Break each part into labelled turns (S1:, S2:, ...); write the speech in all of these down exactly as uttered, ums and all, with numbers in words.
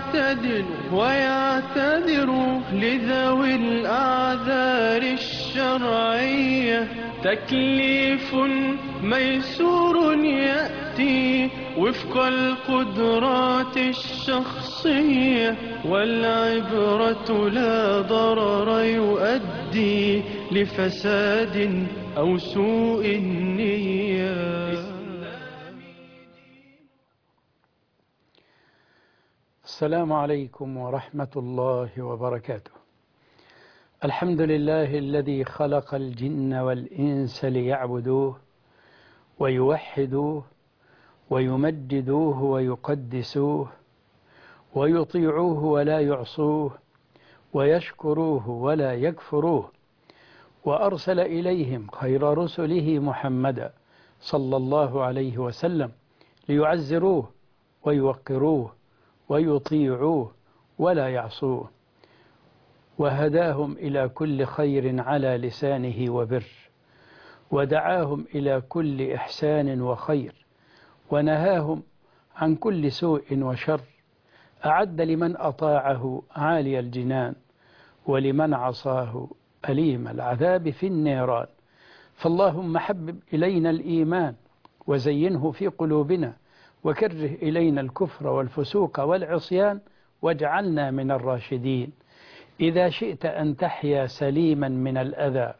S1: يعتدل ويعتذر لذوي الأعذار الشرعية. تكليف ميسور يأتي وفق القدرات الشخصية، والعبرة لا ضرر يؤدي لفساد أو سوء النية.
S2: السلام عليكم ورحمة الله وبركاته. الحمد لله الذي خلق الجن والإنس ليعبدوه ويوحدوه ويمجدوه ويقدسوه ويطيعوه ولا يعصوه ويشكروه ولا يكفروه، وأرسل إليهم خير رسله محمدا صلى الله عليه وسلم ليعزروه ويوقروه ويطيعوه ولا يعصوه، وهداهم إلى كل خير على لسانه وبر، ودعاهم إلى كل إحسان وخير، ونهاهم عن كل سوء وشر. أعد لمن أطاعه عالي الجنان، ولمن عصاه أليم العذاب في النيران. فاللهم حبب إلينا الإيمان وزينه في قلوبنا، وكره إلينا الكفر والفسوق والعصيان، واجعلنا من الراشدين. إذا شئت أن تحيا سليما من الأذى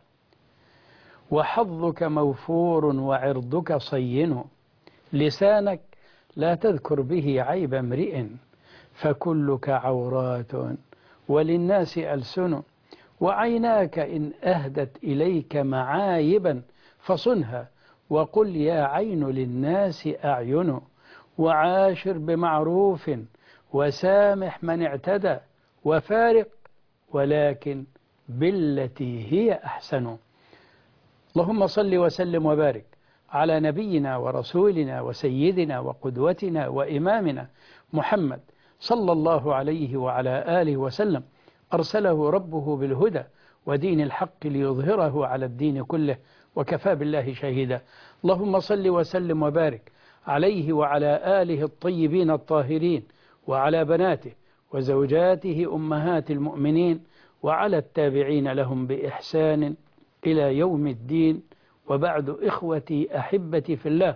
S2: وحظك موفور وعرضك صين، لسانك لا تذكر به عيب امرئ، فكلك عورات وللناس ألسن، وعيناك إن أهدت إليك معايبا فصنها، وقل يا عين للناس أعين، وعاشر بمعروف وسامح من اعتدى، وفارق ولكن بالتي هي أحسن. اللهم صل وسلم وبارك على نبينا ورسولنا وسيدنا وقدوتنا وإمامنا محمد صلى الله عليه وعلى آله وسلم، أرسله ربه بالهدى ودين الحق ليظهره على الدين كله، وكفى بالله شهيدا. اللهم صل وسلم وبارك عليه وعلى آله الطيبين الطاهرين، وعلى بناته وزوجاته أمهات المؤمنين، وعلى التابعين لهم بإحسان إلى يوم الدين. وبعد، إخوتي أحبتي في الله،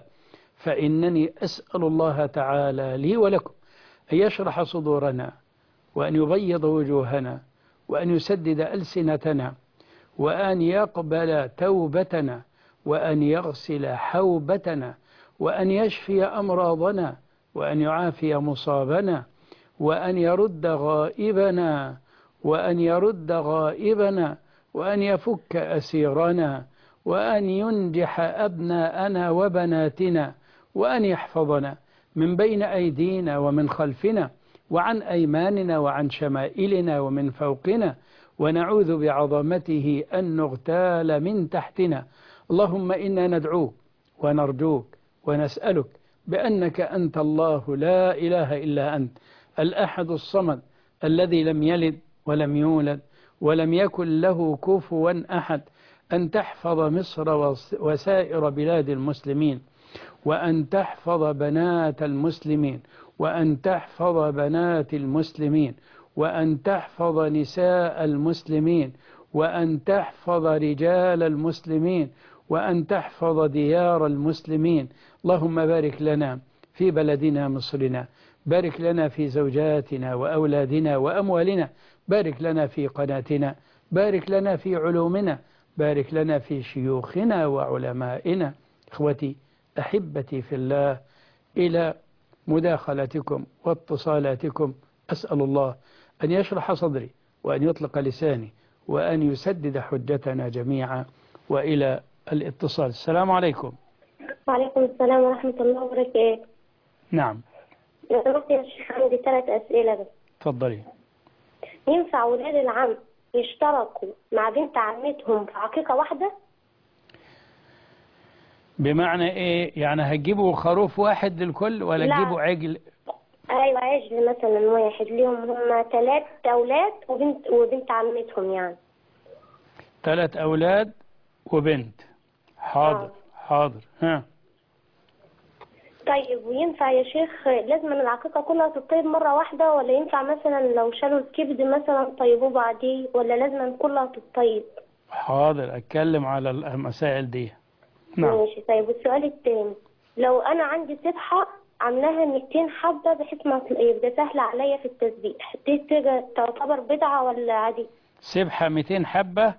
S2: فإنني أسأل الله تعالى لي ولكم أن يشرح صدورنا، وأن يبيض وجوهنا، وأن يسدد ألسنتنا، وأن يقبل توبتنا، وأن يغسل حوبتنا، وأن يشفي أمراضنا، وأن يعافي مصابنا، وأن يرد غائبنا وأن يرد غائبنا وأن يفك أسيرنا، وأن ينجح أبناءنا وبناتنا، وأن يحفظنا من بين أيدينا ومن خلفنا، وعن أيماننا وعن شمائلنا ومن فوقنا، ونعوذ بعظمته أن نغتال من تحتنا. اللهم إنا ندعوك ونرجوك ونسألك بأنك أنت الله لا إله إلا أنت، الأحد الصمد الذي لم يلد ولم يولد ولم يكن له كفوا أحد، أن تحفظ مصر وسائر بلاد المسلمين، وأن تحفظ بنات المسلمين، وأن تحفظ بنات المسلمين، وأن تحفظ نساء المسلمين، وأن تحفظ رجال المسلمين، وأن تحفظ ديار المسلمين. اللهم بارك لنا في بلدنا مصرنا، بارك لنا في زوجاتنا وأولادنا وأموالنا، بارك لنا في قناتنا، بارك لنا في علومنا، بارك لنا في شيوخنا وعلمائنا. إخوتي أحبتي في الله، إلى مداخلتكم واتصالاتكم. أسأل الله أن يشرح صدري، وأن يطلق لساني، وأن يسدد حجتنا جميعا. وإلى الاتصال. السلام عليكم.
S3: وعليكم السلام ورحمة الله وبركاته.
S2: نعم.
S3: لو سمحت يا شيخ، عندي ثلاث أسئلة بس.
S2: تفضلي.
S3: ينفع ولاد العم يشتركوا مع بنت عمتهم في عقيقة واحدة؟
S2: بمعنى إيه؟ يعني هتجيبوا خروف واحد للكل ولا تجيبوا عجل؟
S3: أيوة، عجل مثلا واحد ليهم، هم ثلاث أولاد وبنت وبنت عمتهم يعني.
S2: ثلاث أولاد وبنت. حاضر. آه. حاضر. ها.
S3: طيب وينفع يا شيخ لازم العقيقة كلها تطيب مرة واحدة، ولا ينفع مثلا لو شالوا الكبد مثلا طيبوه بعديه، ولا لازم كلها تطيب؟
S2: حاضر، أتكلم على المسائل دي. نعم.
S3: ماشي. طيب والسؤال التاني، لو أنا عندي سبحة عاملاها مئتين حبة بحيث ما يبقى سهل عليا في التسبيح، دي تبقى تعتبر بدعة ولا عادي؟
S2: سبحة مئتين حبة.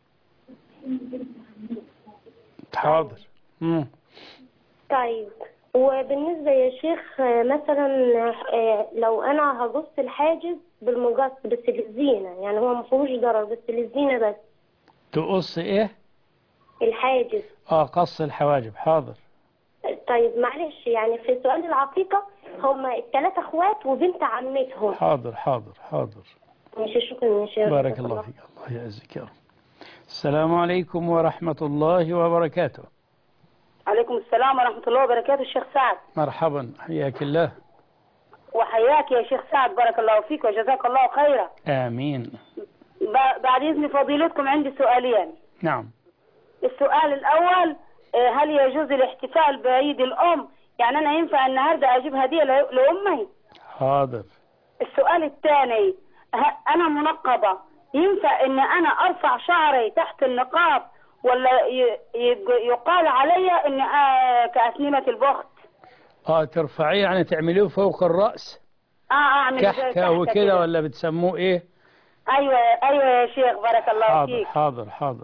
S2: حاضر. مم.
S3: طيب وبالنسبة يا شيخ مثلا لو أنا هقص الحاجز بالمقص بس للزينة، يعني هو ما فيهوش ضرر بس للزينة بس.
S2: تقص إيه؟
S3: الحاجز.
S2: آه قص الحواجب. حاضر.
S3: طيب معلش، يعني في سؤال العقيقة هما الثلاثة اخوات وبنت عمتهم.
S2: حاضر حاضر حاضر.
S3: ماشي، شكرا يا شيخ.
S2: بارك الله فيك. الله يعزك يا رب. السلام عليكم ورحمة الله وبركاته.
S4: عليكم السلام ورحمة الله وبركاته. الشيخ سعد،
S2: مرحبا، حياك الله.
S4: وحياك يا شيخ سعد، بارك الله فيك وجزاك الله خيرا.
S2: آمين.
S4: بعد إذن فضيلتكم عندي سؤالين.
S2: نعم.
S4: السؤال الأول، هل يجوز الاحتفال بعيد الأم؟ يعني أنا ينفع النهاردة أجيب هدية لأمي؟
S2: حاضر.
S4: السؤال الثاني، أنا منقبة، ينفع إن أنا أرفع شعري تحت النقاب ولا يقال علي إن كأسنمة البخت؟
S2: اه ترفعيه يعني تعمليه فوق الرأس؟
S4: اه اعمل
S2: كحكة وكده ولا بتسموه ايه؟
S4: ايوه ايوه يا شيخ، بارك الله
S2: حاضر
S4: فيك.
S2: حاضر حاضر.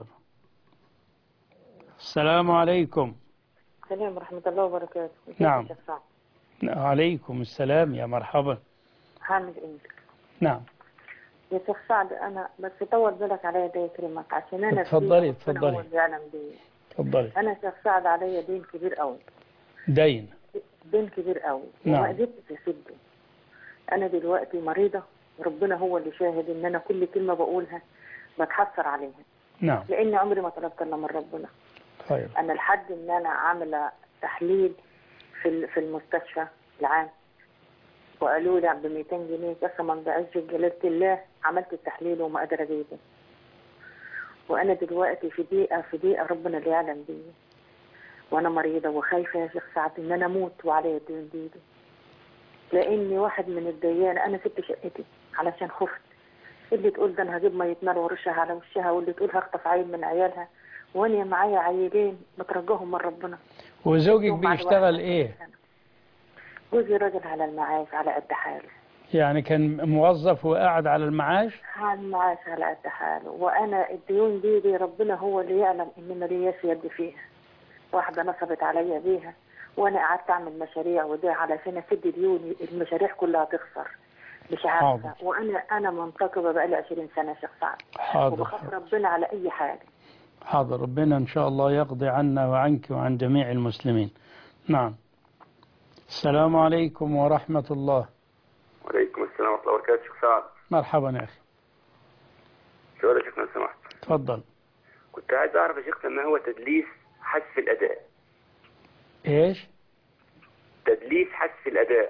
S2: السلام عليكم.
S4: السلام ورحمة الله وبركاته.
S2: نعم. عليكم السلام، يا مرحبا.
S4: حامد انت.
S2: نعم
S4: يا شيخ سعد، انا بس طول بالك عليا ده يكرمك عشان انا
S2: اتفضلي اتفضلي
S4: اتفضلي. انا شيخ سعد عليا دين كبير قوي.
S2: دين
S4: دين كبير قوي.
S2: نعم.
S4: وما قدرتش اسده. انا دلوقتي مريضة، ربنا هو اللي شاهد ان انا كل كلمة بقولها بتحسر عليها.
S2: نعم.
S4: لان عمري ما طلبت الا من ربنا.
S2: خير.
S4: انا لحد ان انا عاملة تحليل في في المستشفى العام، وقالوا لي ب مئتين جنيه، قسما بعز جلالة الله عملت التحليل وما قادر اجيبه. وانا دلوقتي في دقيقة في دقيقة ربنا اللي يعلم بي، وانا مريضة وخايفة يا شيخ سعد ان انا اموت وعليا الدين دي, دي لاني واحد من الديان. انا سبت شقتي علشان خفت، اللي تقول ده انا هجيب ميه نار وارشها على وشها، واللي تقول هخطف عيل من عيالها، وانا معايا عيلين بترجاهم من ربنا.
S2: وزوجك بيشتغل ايه؟
S4: جوزي راجل على المعاش على قد حاله.
S2: يعني كان موظف وقاعد على المعاش؟
S4: على المعاش على قد حاله. وانا الديون دي, دي ربنا هو اللي يعلم ان مالياش يد فيها. واحده نصبت عليا بيها، وانا قعدت اعمل مشاريع وده علشان اسد ديوني، المشاريع كلها تخسر مش عارفه. وانا انا منتقبه بقالي عشرين سنه يا شيخ سعد.
S2: حاضر.
S4: وبخاف ربنا على اي حاجه.
S2: حاضر، ربنا ان شاء الله يقضي عنا وعنك وعن جميع المسلمين. نعم. السلام عليكم ورحمة الله.
S5: وعليكم السلام ورحمة الله وبركاته. شيخ سعد.
S2: مرحبا يا أخي.
S5: سؤال يا شيخ لو سمحت.
S2: تفضل.
S5: كنت عايز أعرف يا شيخ ما هو تدليس حذف الأداء؟
S2: إيش؟
S5: تدليس حذف الأداء.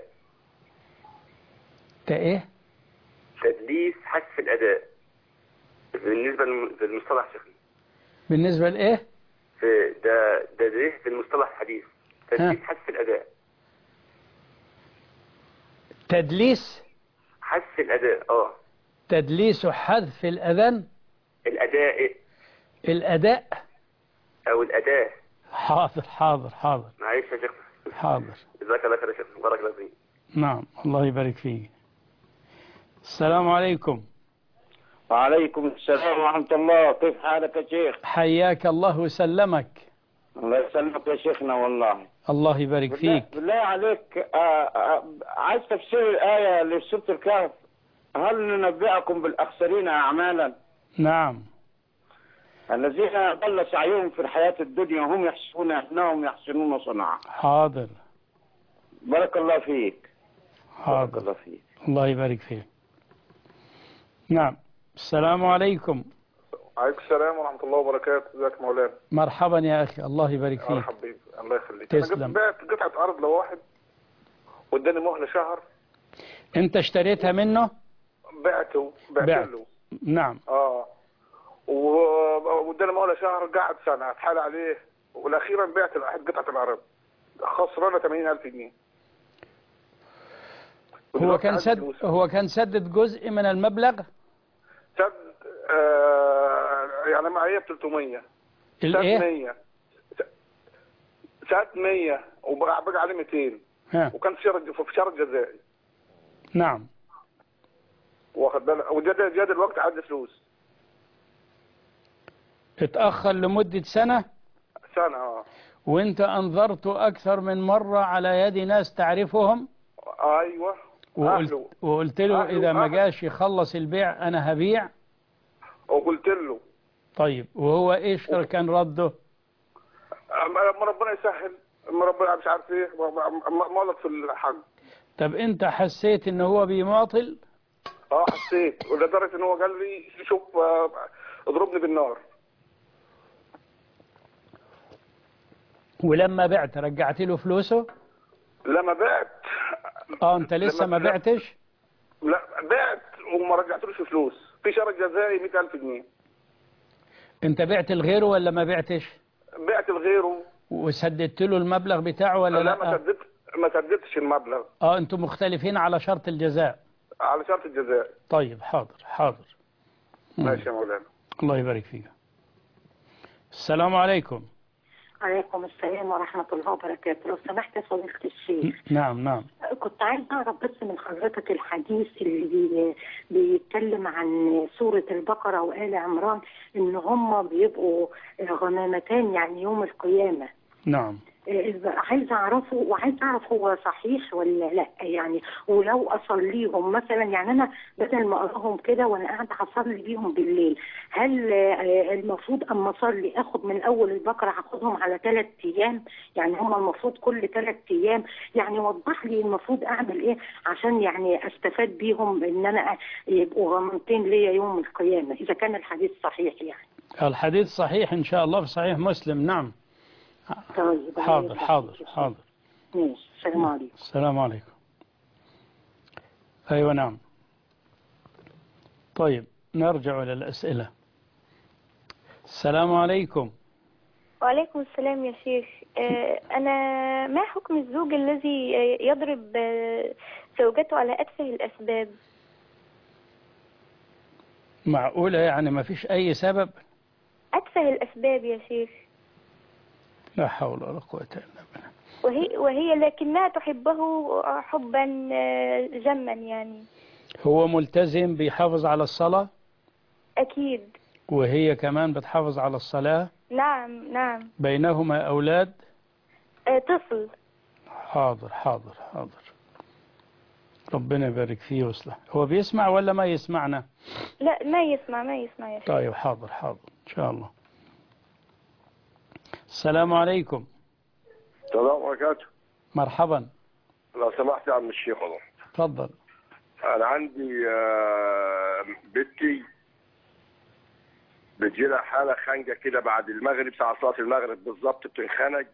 S2: تا إيه؟
S5: تدليس حذف الأداء بالنسبة للمصطلح شيخنا.
S2: بالنسبة لإيه؟
S5: في ده ده ده في المصطلح الحديث تدليس حذف الأداء.
S2: تدليس
S5: حذف الأداء. اه
S2: تدليس حذف الأذان.
S5: الأداء.
S2: الأداء
S5: أو الأداة.
S2: حاضر حاضر حاضر.
S5: معلش يا شيخنا.
S2: حاضر.
S5: جزاك الله خير يا شيخنا، بارك الله فيك.
S2: نعم، الله يبارك فيك. السلام عليكم.
S6: وعليكم السلام ورحمة الله. كيف حالك يا شيخ؟
S2: حياك الله وسلمك.
S6: الله يسلمك يا شيخنا والله.
S2: الله يبارك
S6: بالله
S2: فيك.
S6: بالله عليك، آآ آآ عايز تفسير الآية لسورة الكهف. هل ننبئكم بالأخسرين أعمالا؟
S2: نعم.
S6: الذين ضل سعيهم في الحياة الدنيا وهم يحسبون أنهم يحسنون صنعا.
S2: حاضر.
S6: بارك الله فيك.
S2: حاضر.
S6: بارك الله فيك.
S2: الله يبارك فيك. نعم. السلام عليكم.
S7: عليكم السلام ورحمة الله وبركاته. ازيك مولانا؟
S2: مرحبا يا أخي، الله يبارك فيك.
S7: مرحبا بيك، الله يخليك.
S2: تسلم.
S7: أنا بعت قطعة أرض لواحد واداني مهلة شهر.
S2: أنت اشتريتها منه؟
S7: بعته بعت
S2: بعت.
S7: له.
S2: نعم.
S7: اه واداني مهلة شهر، قعد سنة اتحال عليه، والأخيرا بعت لواحد قطعة الأرض. خسرانه ثمانين ألف جنيه.
S2: هو كان سد هو كان سدد جزء من المبلغ؟
S7: سد آه يعني معايا ب ثلاثمية.
S2: الايه؟
S7: سد مية. سد مية وبقى بقى عليه مئتين.
S2: ها.
S7: وكان في شهر في شهر الجزائي.
S2: نعم.
S7: واخد بالك، وجد جد الوقت عاد فلوس.
S2: اتأخر لمدة سنة؟
S7: سنة اه.
S2: وانت انظرته اكثر من مرة على يد ناس تعرفهم؟
S7: ايوه.
S2: وقلت,
S7: أهله.
S2: وقلت له
S7: أهله.
S2: اذا ما
S7: أهله.
S2: جاش يخلص البيع انا هبيع؟
S7: وقلت له.
S2: طيب وهو ايش كان رده؟
S7: اما ربنا يسهل، اما ربنا مش عارف ايه مالك في الحق.
S2: طب انت حسيت ان هو بيماطل؟
S7: اه حسيت، ولدرجه ان هو قال لي شوف آه، اضربني بالنار.
S2: ولما بعت رجعت له فلوسه؟
S7: لما بعت.
S2: اه انت لسه ما بعتش؟
S7: لا بعت وما رجعتلوش فلوس، في شهر الجزائي مئة ألف جنيه.
S2: انت بعت لغيره ولا ما بعتش؟
S7: بعت لغيره.
S2: وسددت له المبلغ بتاعه ولا لا؟
S7: لا ما سددت ما سددتش المبلغ.
S2: اه انتم مختلفين على شرط الجزاء.
S7: على شرط الجزاء.
S2: طيب حاضر حاضر.
S7: ماشي يا مولانا.
S2: الله يبارك فيك. السلام عليكم.
S8: عليكم السلام ورحمة الله وبركاته. لو سمحت يا فضيلة الشيخ.
S2: نعم نعم.
S8: كنت عايز أعرف بس من حضرتك الحديث اللي بيتكلم عن سورة البقرة وآل عمران إن هم بيبقوا غمامتان يعني يوم القيامة.
S2: نعم.
S8: عايز أعرفه وعايز أعرف هو صحيح ولا لا يعني، ولو أصليهم مثلا يعني أنا بدل ما أقراهم كده وأنا قاعدة أصلي بيهم بالليل، هل المفروض أما أصلي أخد من أول البقرة أخدهم على ثلاث أيام؟ يعني هم المفروض كل ثلاث أيام؟ يعني وضح لي المفروض أعمل إيه عشان يعني أستفاد بيهم إن أنا يبقوا غمامتين ليا يوم القيامة إذا كان الحديث صحيح يعني.
S2: الحديث صحيح إن شاء الله في صحيح مسلم. نعم.
S8: طيب
S2: حاضر حاضر حاضر.
S8: ماشي. السلام عليكم.
S2: السلام عليكم. أيوة نعم. طيب نرجع إلى الأسئلة. السلام عليكم.
S9: وعليكم السلام يا شيخ. أنا ما حكم الزوج الذي يضرب زوجته على أتفه الأسباب؟
S2: معقولة يعني ما فيش أي سبب؟
S9: أتفه الأسباب يا شيخ.
S2: لا حول ولا قوة إلا بالله.
S9: وهي, وهي لكنها تحبه حبا جما يعني.
S2: هو ملتزم بيحافظ على الصلاة؟
S9: أكيد.
S2: وهي كمان بتحافظ على الصلاة؟
S9: نعم نعم.
S2: بينهما أولاد؟
S9: أه طفل.
S2: حاضر حاضر حاضر. ربنا يبارك فيه ويصلح. هو بيسمع ولا ما يسمعنا؟
S9: لا ما يسمع ما يسمع يا شيخ.
S2: طيب حاضر حاضر إن شاء الله. السلام عليكم.
S7: السلام وبركاته.
S2: مرحبا.
S7: لو سمحت يا عم الشيخ والله.
S2: تفضل.
S7: انا عندي بنتي بتجي لها حاله خنقه كده بعد المغرب، ساعه صلاه المغرب بالظبط بتنخنق.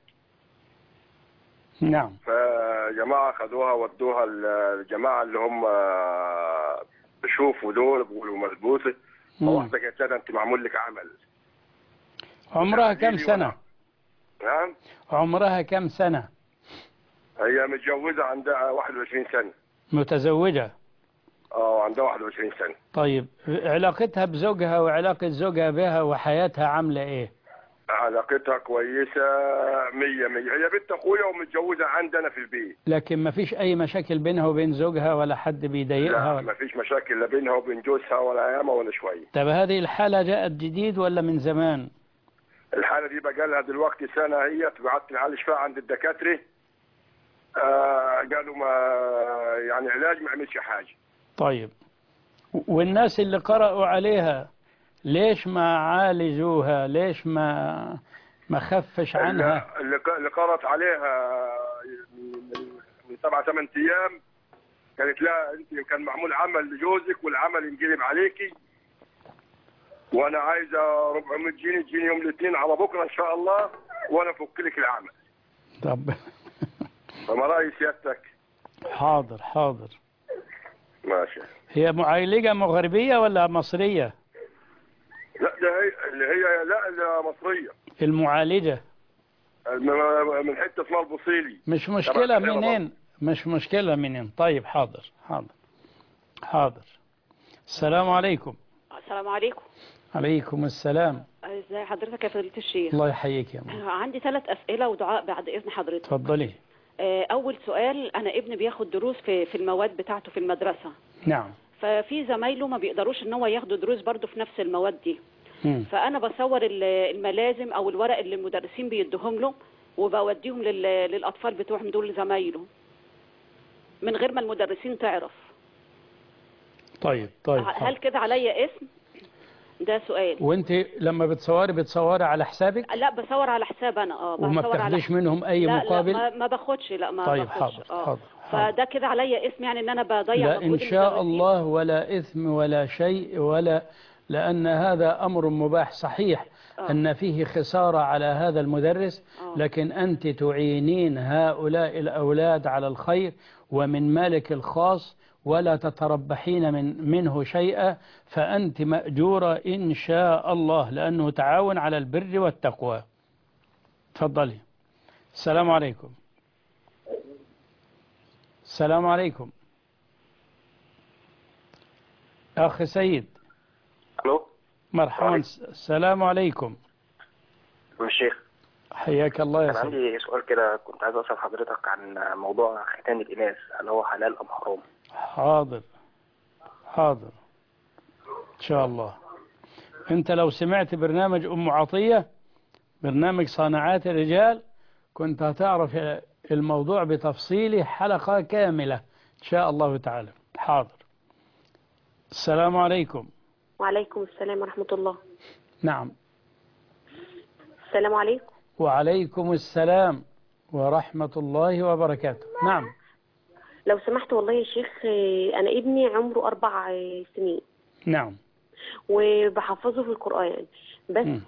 S2: نعم.
S7: فجماعه خدوها ودوها الجماعه اللي هم بيشوفوا دول بيقولوا ملبوسه. فواحده قالت لها انت معمول لك عمل.
S2: عمرها كم سنه؟
S7: نعم.
S2: عمرها كم سنة؟
S7: هي متجوزة عندها واحد وعشرين سنة.
S2: متزوجة؟
S7: اه عندها واحد وعشرين سنة.
S2: طيب علاقتها بزوجها وعلاقة زوجها بها وحياتها عاملة ايه؟
S7: علاقتها كويسة مية مية. هي بنت اخويا ومتجوزة عندنا في البيت.
S2: لكن ما فيش اي مشاكل بينها وبين زوجها ولا حد بيضايقها؟
S7: لا
S2: ولا
S7: ما فيش مشاكل لا بينها وبين جوزها ولا ياما ولا شوية.
S2: طب هذه الحالة جاءت جديد ولا من زمان؟
S7: الحالة دي بقى لها دلوقتي سنة، هي قعدت نعالج فيها عند الدكاترة. آه قالوا ما يعني علاج ما عملش حاجة.
S2: طيب والناس اللي قرأوا عليها ليش ما عالجوها؟ ليش ما ما خفش عنها؟
S7: اللي اللي قرأت عليها من سبعة ثمان أيام كانت لا انت كان معمول عمل لجوزك والعمل ينقلب عليكي، وانا عايزه أربعمائة جنيه تجيني يوم الاثنين على بكره ان شاء الله وانا افك لك العمل.
S2: طب
S7: فما راي سيادتك؟
S2: حاضر حاضر.
S7: ماشي.
S2: هي معالجة مغربية ولا مصرية؟
S7: لا ده هي اللي هي لا اللي مصرية.
S2: المعالجة
S7: من من حته اسمها البوصيلي.
S2: مش مشكلة منين، مش مشكلة منين. طيب حاضر حاضر حاضر. السلام عليكم.
S10: السلام عليكم.
S2: عليكم السلام.
S10: ازي حضرتك يا فضيلة الشيخ؟
S2: الله يحييك يا ماما.
S10: عندي ثلاث أسئلة ودعاء بعد إذن حضرتك.
S2: اتفضلي.
S10: أول سؤال، أنا ابني بياخد دروس في في المواد بتاعته في المدرسة.
S2: نعم.
S10: ففي زمايله ما بيقدروش ان هو ياخدوا دروس برضه في نفس المواد دي.
S2: مم.
S10: فأنا بصور الملازم أو الورق اللي المدرسين بيدوهم له وبوديهم للأطفال بتوعهم دول زمايله من غير ما المدرسين تعرف.
S2: طيب طيب.
S10: هل كده عليا اسم؟ ده سؤال.
S2: وانت لما بتصوري بتصوري على حسابك؟
S10: لا بصور على حساب انا. اه
S2: وما بتاخديش منهم اي
S10: لا
S2: مقابل؟
S10: لا ما باخدش. لا ما
S2: طيب
S10: باخدش.
S2: حاضر
S10: آه.
S2: حاضر.
S10: فده كده عليا اسم يعني ان انا بضيع
S2: لا ان شاء الله ولا اثم ولا شيء، ولا لان هذا امر مباح صحيح. أوه. ان فيه خسارة على هذا المدرس. أوه. لكن انت تعينين هؤلاء الاولاد على الخير ومن مالك الخاص ولا تتربحين من منه شيئا، فأنت مأجورة إن شاء الله، لأنه تعاون على البر والتقوى. تفضلي. السلام عليكم. السلام عليكم أخي سيد.
S11: ألو.
S2: مرحبا. السلام عليكم.
S11: الشيخ
S2: حياك الله يا
S11: سيد. أنا عندي سؤال كده، كنت عايز أسأل حضرتك عن موضوع ختان الإناث، هل هو حلال أم حرام؟
S2: حاضر حاضر إن شاء الله. أنت لو سمعت برنامج أم عطية، برنامج صانعات الرجال، كنت هتعرف الموضوع بتفصيله حلقة كاملة إن شاء الله تعالى. حاضر. السلام عليكم.
S12: وعليكم السلام ورحمة الله.
S2: نعم.
S12: السلام عليكم.
S2: وعليكم السلام ورحمة الله وبركاته. نعم.
S12: لو سمحت والله يا شيخ، أنا ابني عمره أربع سنين.
S2: نعم.
S12: وبحفظه في القرآن، بس م.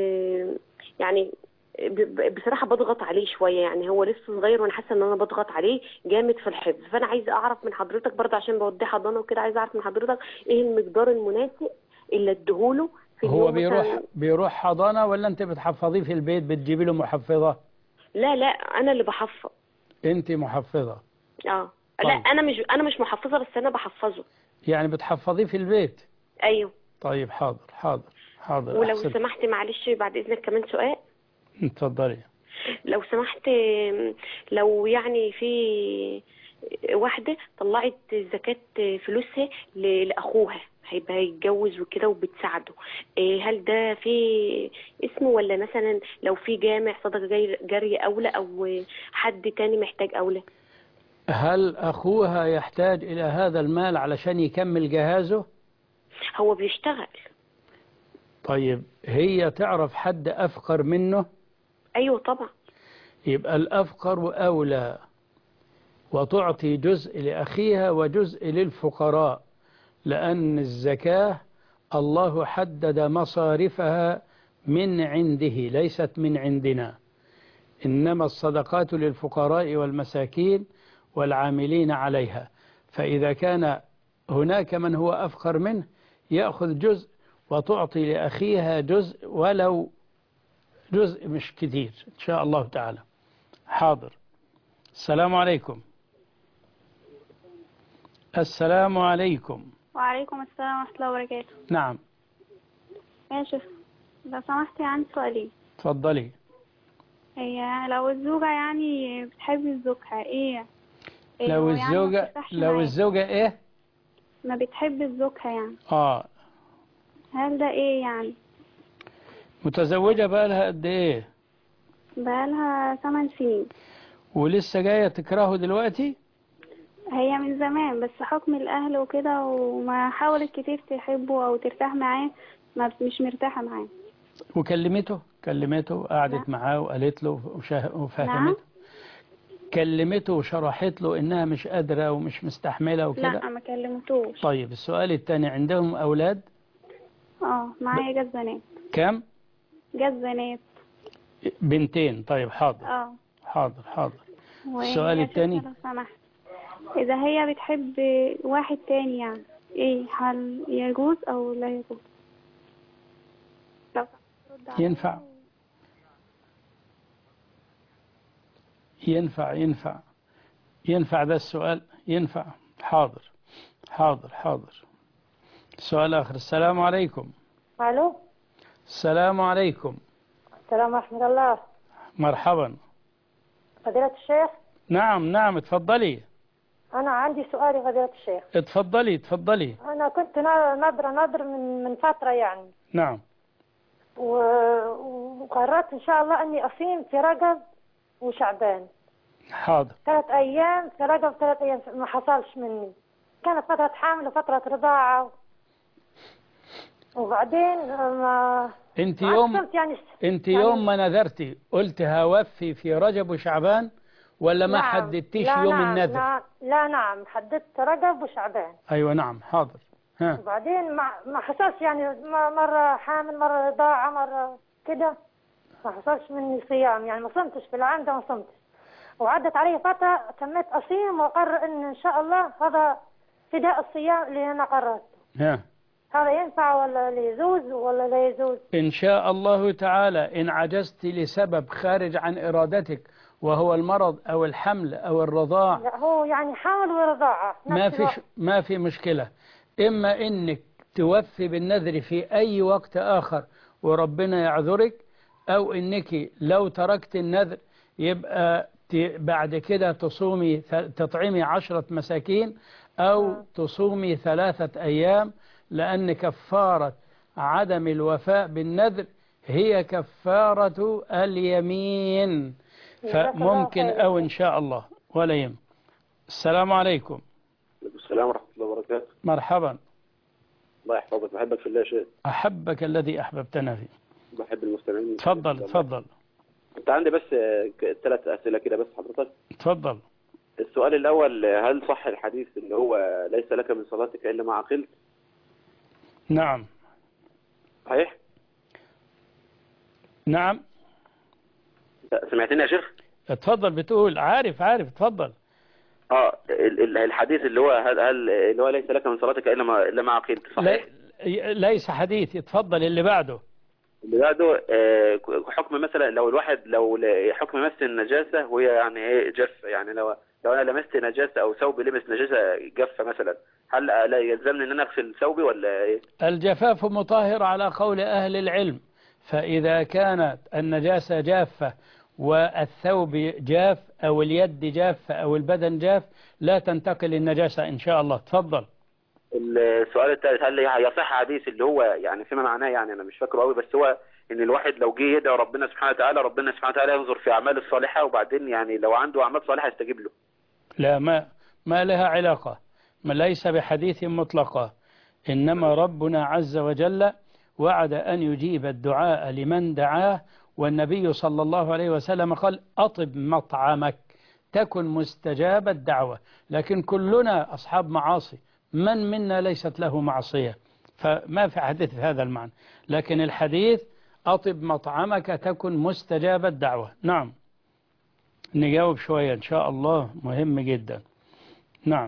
S12: يعني بصراحة بضغط عليه شوية، يعني هو لسه صغير وأنا حاسة إن أنا بضغط عليه جامد في الحفظ. فأنا عايزة أعرف من حضرتك برضه، عشان بوديه حضانة وكده، عايزة أعرف من حضرتك إيه المقدار المناسب اللي أديهوله في اليوم.
S2: هو بيروح بيروح حضانة ولا أنت بتحفظيه في البيت بتجيبي له محفظة؟
S12: لا لا أنا اللي بحفظ.
S2: أنت محفظة؟
S12: اه طيب. لا انا مش انا مش محفظه، بس انا بحفظه.
S2: يعني بتحفظيه في البيت؟
S12: ايوه.
S2: طيب حاضر حاضر حاضر.
S12: ولو أحسن. سمحت معلش بعد اذنك كمان سؤال.
S2: اتفضلي.
S12: لو سمحت، لو يعني في واحده طلعت زكاه فلوسها لاخوها هيبقى يتجوز وكده وبتساعده، هل ده في اسمه، ولا مثلا لو في جامع صدقه جاريه اولى او حد تاني محتاج اولى؟
S2: هل أخوها يحتاج إلى هذا المال علشان يكمل جهازه؟
S12: هو بيشتغل.
S2: طيب هي تعرف حد أفقر منه؟
S12: أيوة طبعا.
S2: يبقى الأفقر أولى، وتعطي جزء لأخيها وجزء للفقراء، لأن الزكاة الله حدد مصارفها من عنده ليست من عندنا، إنما الصدقات للفقراء والمساكين والعاملين عليها. فإذا كان هناك من هو أفقر منه يأخذ جزء وتعطي لأخيها جزء، ولو جزء مش كتير إن شاء الله تعالى. حاضر. السلام عليكم. السلام عليكم.
S13: وعليكم السلام ورحمة الله وبركاته.
S2: نعم.
S13: يا شيخ لو سمحتي عندي سؤالين.
S2: تفضلي.
S13: هي لو الزوجة يعني بتحب زوجها ايه؟
S2: لو الزوجة يعني لو الزوجة ايه؟
S13: ما بتحب زوجها يعني.
S2: اه.
S13: هل ده ايه يعني؟
S2: متزوجة بقالها قد ايه؟
S13: بقالها ثمان سنين.
S2: ولسه جاية تكرهه دلوقتي؟
S13: هي من زمان، بس حكم الأهل وكده، وما حاولت كتير تحبه أو ترتاح معاه، ما مش مرتاحة معاه.
S2: وكلمته كلمته قعدت معاه وقالت له وفهمته؟
S13: نعم؟
S2: كلمته وشرحت له إنها مش قادرة ومش مستحملة وكده؟
S13: لا ما كلمتوش.
S2: طيب السؤال الثاني، عندهم أولاد؟
S13: اه معايا جاز بنات.
S2: كم؟
S13: جاز بنات.
S2: بنتين. طيب حاضر.
S13: اه
S2: حاضر حاضر. السؤال الثاني،
S13: لو سمحت، إذا هي بتحب واحد تاني يعني إيه، هل يجوز أو لا يجوز؟
S2: ينفع ينفع ينفع ينفع ده السؤال ينفع. حاضر حاضر حاضر. سؤال آخر. السلام عليكم.
S14: الو.
S2: السلام عليكم.
S14: السلام ورحمة الله.
S2: مرحبا.
S14: فضيلة الشيخ.
S2: نعم نعم اتفضلي.
S14: أنا عندي سؤال يا فضيلة الشيخ.
S2: اتفضلي اتفضلي.
S14: أنا كنت ناظرة نظر من من فترة يعني.
S2: نعم.
S14: وقررت إن شاء الله إني أصيم في رجب وشعبان.
S2: حاضر.
S14: ثلاث أيام في رجب ثلاث أيام ما حصلش مني. كانت فترة حامل وفترة رضاعة. وبعدين ما
S2: انت يوم
S14: يعني
S2: انت
S14: يعني
S2: يوم ما نذرتي قلت هوفي في رجب وشعبان ولا ما
S14: نعم.
S2: حددتيش
S14: لا
S2: يوم
S14: نعم.
S2: النذر؟
S14: لا, لا نعم حددت رجب وشعبان.
S2: ايوه نعم حاضر. ها.
S14: وبعدين ما ما حصلش يعني مرة حامل مرة رضاعة مرة كده ما حصلش مني صيام يعني ما صمتش في العام ده ما صمتش. وعدت علي فترة تميت أصيم وأقرر إن إن شاء الله هذا فداء الصيام اللي أنا قررته.
S2: ها.
S14: هذا ينفع ولا لا يجوز ولا لا يجوز؟
S2: إن شاء الله تعالى إن عجزت لسبب خارج عن إرادتك وهو المرض أو الحمل أو الرضاع.
S14: لا هو يعني حمل ورضاعة.
S2: ما في ما في مشكلة. إما إنك توفي بالنذر في أي وقت آخر وربنا يعذرك، أو إنك لو تركت النذر يبقى بعد كده تصومي تطعمي عشرة مساكين أو تصومي ثلاثة أيام، لأن كفارة عدم الوفاء بالنذر هي كفارة اليمين، فممكن أو إن شاء الله ولا يهم. السلام عليكم.
S15: السلام ورحمة الله وبركاته.
S2: مرحبا.
S15: الله يحفظك. بحبك في الله يا شيخ.
S2: أحبك الذي أحببتنا فيه.
S15: بحب المستمعين.
S2: تفضل تفضل.
S15: كنت عندي بس ثلاث أسئلة كده بس حضرتك.
S2: تفضل.
S15: السؤال الأول، هل صح الحديث اللي هو ليس لك من صلاتك إلا ما عقلت؟
S2: نعم.
S15: صحيح؟
S2: نعم.
S15: سمعتني يا شيخ؟
S2: اتفضل. بتقول عارف عارف اتفضل.
S15: اه الحديث اللي هو هل, هل اللي هو ليس لك من صلاتك الا ما الا ما عقلت، صحيح؟
S2: ليس حديث. اتفضل اللي بعده.
S15: اللي بعده آه حكم مثلا لو الواحد لو حكم مس النجاسه وهي يعني ايه جف، يعني لو لو انا لمست نجاسه او ثوبي لمس نجاسه جافه مثلا، هل لا يلزمني ان انا اغسل ثوبي ولا ايه؟
S2: الجفاف مطهر على قول اهل العلم، فاذا كانت النجاسه جافه والثوب جاف أو اليد جافة أو البدن جاف لا تنتقل النجاسة إن شاء الله. تفضل.
S15: السؤال الثالث، هل يصح حديث اللي هو يعني فيما معناه، يعني أنا مش فاكره قوي، بس هو إن الواحد لو جه يدعي ربنا سبحانه وتعالى ربنا سبحانه وتعالى ينظر في أعماله الصالحة وبعدين يعني لو عنده أعمال صالحة يستجيب له؟
S2: لا، ما ما لها علاقة، ما ليس بحديث مطلقة، إنما ربنا عز وجل وعد أن يجيب الدعاء لمن دعاه، والنبي صلى الله عليه وسلم قال أطب مطعمك تكن مستجاب الدعوة. لكن كلنا أصحاب معاصي، من منا ليست له معصية، فما في حديث في هذا المعنى، لكن الحديث أطب مطعمك تكن مستجاب الدعوة. نعم. نجاوب شوية إن شاء الله، مهم جدا. نعم.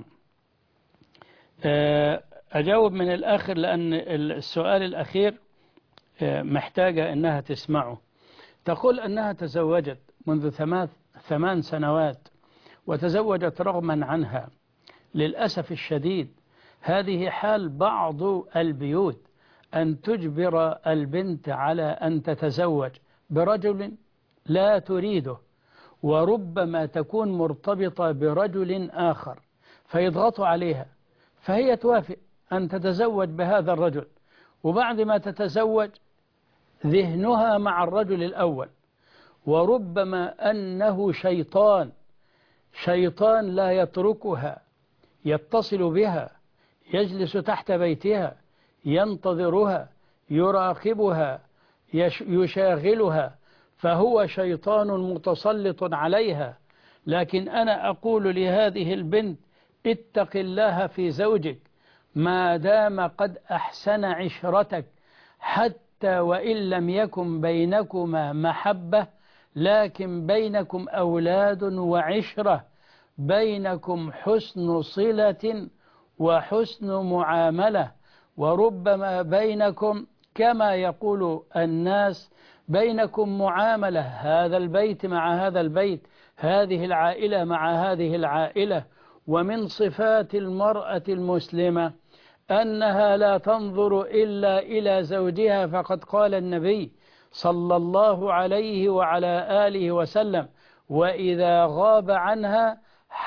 S2: أجاوب من الآخر لأن السؤال الأخير محتاجة أنها تسمعه. تقول أنها تزوجت منذ ثمان سنوات وتزوجت رغما عنها. للأسف الشديد هذه حال بعض البيوت، أن تجبر البنت على أن تتزوج برجل لا تريده، وربما تكون مرتبطة برجل آخر فيضغطوا عليها، فهي توافق أن تتزوج بهذا الرجل، وبعد ما تتزوج ذهنها مع الرجل الأول، وربما أنه شيطان شيطان لا يتركها، يتصل بها، يجلس تحت بيتها، ينتظرها، يراقبها، يشاغلها، فهو شيطان متسلط عليها. لكن أنا أقول لهذه البنت اتق الله في زوجك ما دام قد أحسن عشرتك، حتى وإن لم يكن بينكما محبة لكن بينكم أولاد وعشرة، بينكم حسن صلة وحسن معاملة، وربما بينكم كما يقول الناس بينكم معاملة، هذا البيت مع هذا البيت هذه العائلة مع هذه العائلة. ومن صفات المرأة المسلمة أنها لا تنظر إلا إلى زوجها، فقد قال النبي صلى الله عليه وعلى آله وسلم: وإذا غاب عنها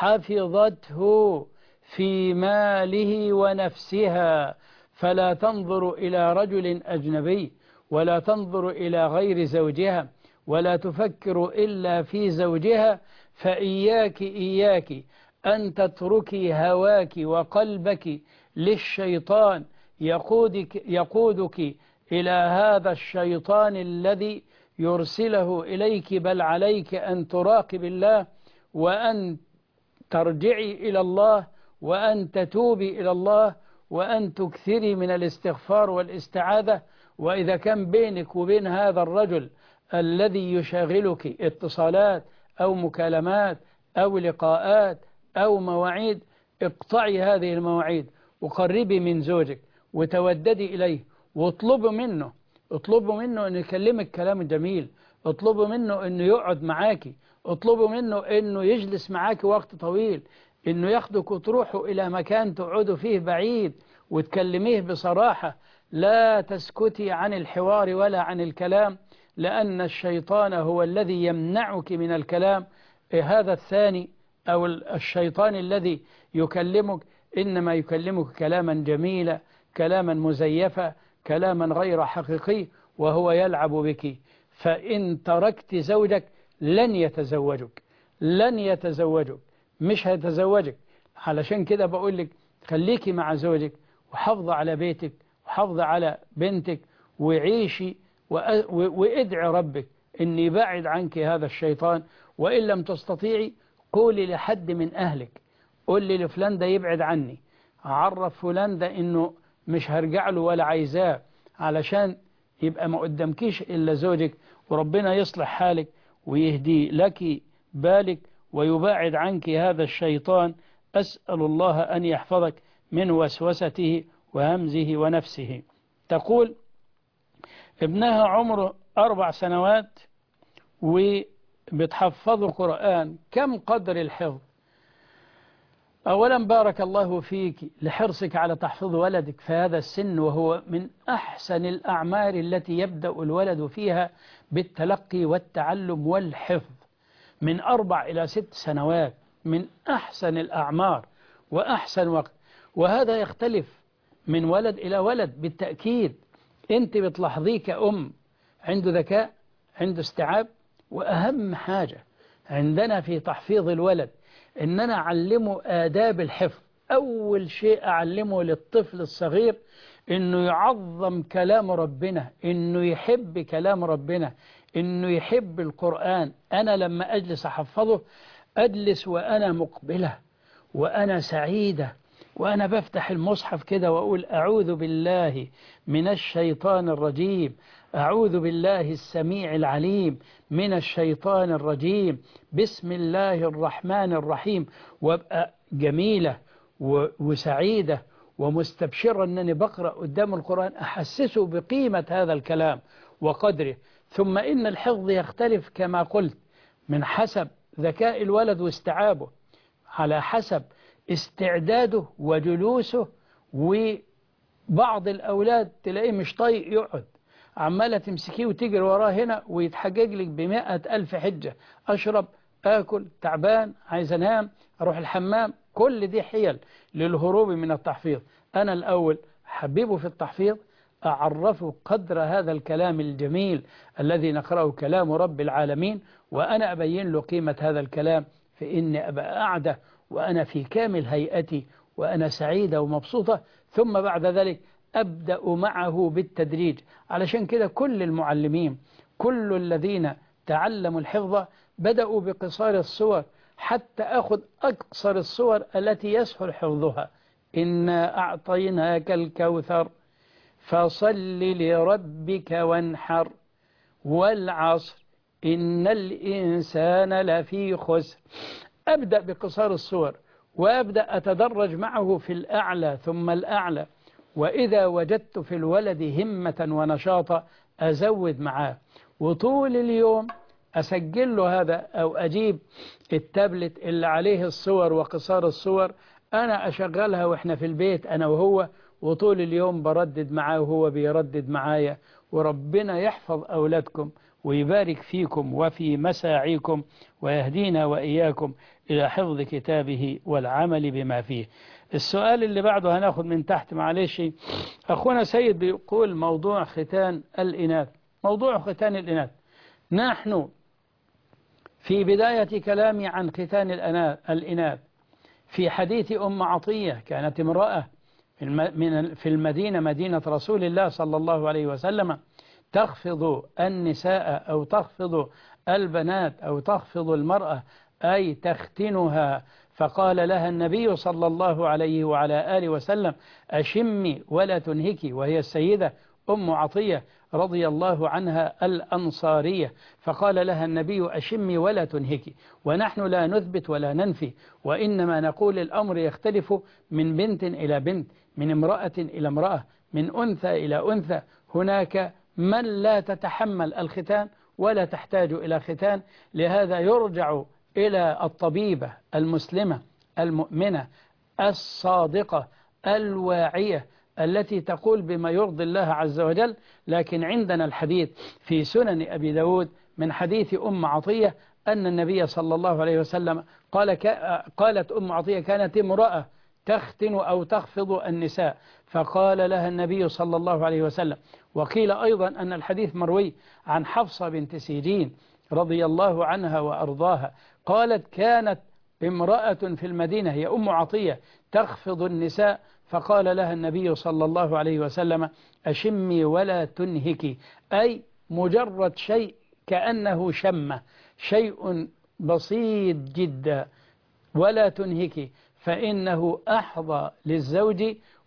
S2: حفظته في ماله ونفسها. فلا تنظر إلى رجل أجنبي، ولا تنظر إلى غير زوجها، ولا تفكر إلا في زوجها. فإياك إياك أن تتركي هواك وقلبك للشيطان يقودك, يقودك إلى هذا الشيطان الذي يرسله إليك. بل عليك أن تراقب الله، وأن ترجعي إلى الله، وأن تتوبي إلى الله، وأن تكثري من الاستغفار والاستعاذة. وإذا كان بينك وبين هذا الرجل الذي يشاغلك اتصالات أو مكالمات أو لقاءات أو مواعيد، اقطعي هذه المواعيد، وقربي من زوجك وتوددي إليه، واطلبوا منه اطلبوا منه أن يكلمك كلام جميل، اطلبوا منه أنه يقعد معاكي، اطلبوا منه أنه يجلس معاكي وقت طويل، أنه ياخدك وتروحوا إلى مكان تقعدوا فيه بعيد وتكلميه بصراحة. لا تسكتي عن الحوار ولا عن الكلام، لأن الشيطان هو الذي يمنعك من الكلام. هذا الثاني أو الشيطان الذي يكلمك إنما يكلمك كلاما جميلا، كلاما مزيفا، كلاما غير حقيقي، وهو يلعب بك. فإن تركت زوجك لن يتزوجك لن يتزوجك مش هيتزوجك. علشان كده بقول لك خليكي مع زوجك، وحافظي على بيتك، وحافظي على بنتك، وعيشي وادعي ربك إن يبعد عنك هذا الشيطان. وإن لم تستطيعي قولي لحد من أهلك، قول لي لفلان ده يبعد عني، عرف فلان ده إنه مش هرجع له ولا عايزاه، علشان يبقى ما قدامكيش إلا زوجك، وربنا يصلح حالك ويهدي لك بالك ويباعد عنك هذا الشيطان. أسأل الله أن يحفظك من وسوسته وهمزه ونفسه. تقول ابنها عمره أربع سنوات وبتحفظ قرآن، كم قدر الحفظ؟ أولا بارك الله فيك لحرصك على تحفظ ولدك في هذا السن، وهو من أحسن الأعمار التي يبدأ الولد فيها بالتلقي والتعلم والحفظ، من أربع إلى ست سنوات، من أحسن الأعمار وأحسن وقت. وهذا يختلف من ولد إلى ولد بالتأكيد. أنت بتلاحظيه كأم عنده ذكاء، عنده استيعاب. وأهم حاجة عندنا في تحفيظ الولد إن أنا أعلمه آداب الحفظ. أول شيء أعلمه للطفل الصغير إنه يعظم كلام ربنا، إنه يحب كلام ربنا، إنه يحب القرآن. أنا لما أجلس أحفظه أجلس وأنا مقبلة وأنا سعيدة، وأنا بفتح المصحف كده وأقول أعوذ بالله من الشيطان الرجيم، أعوذ بالله السميع العليم من الشيطان الرجيم، بسم الله الرحمن الرحيم. وابقى جميلة وسعيدة ومستبشرة أنني بقرأ قدام القرآن، أحسسه بقيمة هذا الكلام وقدره. ثم إن الحفظ يختلف كما قلت من حسب ذكاء الولد واستيعابه، على حسب استعداده وجلوسه. وبعض الأولاد تلاقيه مش طايق يقعد، عمالة تمسكيه وتجري وراه هنا ويتحجج لك بمائة ألف حجة، أشرب، آكل، تعبان، عايز أنام، أروح الحمام. كل دي حيل للهروب من التحفيظ. أنا الأول حبيبه في التحفيظ، أعرفه قدر هذا الكلام الجميل الذي نقرأه كلام رب العالمين، وأنا أبين له قيمة هذا الكلام، فإني أبقى قاعدة وأنا في كامل هيئتي وأنا سعيدة ومبسوطة. ثم بعد ذلك أبدأ معه بالتدريج. علشان كده كل المعلمين، كل الذين تعلموا الحفظ بدأوا بقصار الصور حتى أخذ أقصر الصور التي يسهل حفظها. إنا أعطيناك الكوثر فصل لربك وانحر والعصر إن الإنسان لفي خسر. أبدأ بقصار الصور وأبدأ أتدرج معه في الأعلى ثم الأعلى. وإذا وجدت في الولد همة ونشاطا أزود معاه. وطول اليوم أسجل له هذا، أو أجيب التابلت اللي عليه الصور وقصار الصور، أنا أشغلها وإحنا في البيت أنا وهو، وطول اليوم بردد معاه وهو بيردد معايا. وربنا يحفظ أولادكم ويبارك فيكم وفي مساعيكم ويهدينا وإياكم إلى حفظ كتابه والعمل بما فيه. السؤال اللي بعده هناخد من تحت معلش. أخونا سيد بيقول موضوع ختان الإناث. موضوع ختان الإناث، نحن في بداية كلامي عن ختان الإناث في حديث أم عطية، كانت امرأة في المدينة، مدينة رسول الله صلى الله عليه وسلم، تخفض النساء أو تخفض البنات أو تخفض المرأة، أي تختنها. فقال لها النبي صلى الله عليه وعلى آله وسلم أشمي ولا تنهكي، وهي السيدة أم عطية رضي الله عنها الأنصارية. فقال لها النبي أشمي ولا تنهكي. ونحن لا نثبت ولا ننفي، وإنما نقول الأمر يختلف من بنت إلى بنت، من امرأة إلى امرأة، من أنثى إلى أنثى. هناك من لا تتحمل الختان ولا تحتاج إلى ختان، لهذا يرجع إلى الطبيبة المسلمة المؤمنة الصادقة الواعية التي تقول بما يرضي الله عز وجل. لكن عندنا الحديث في سنن أبي داود من حديث أم عطية أن النبي صلى الله عليه وسلم قال قالت أم عطية كانت امرأة تختن أو تخفض النساء، فقال لها النبي صلى الله عليه وسلم. وقيل أيضا أن الحديث مروي عن حفصة بنت سيرين رضي الله عنها وأرضاها، قالت كانت امرأة في المدينة هي أم عطية تخفض النساء، فقال لها النبي صلى الله عليه وسلم أشمي ولا تنهكي، أي مجرد شيء كأنه شمة، شيء بسيط جدا، ولا تنهكي، فإنه أحظى للزوج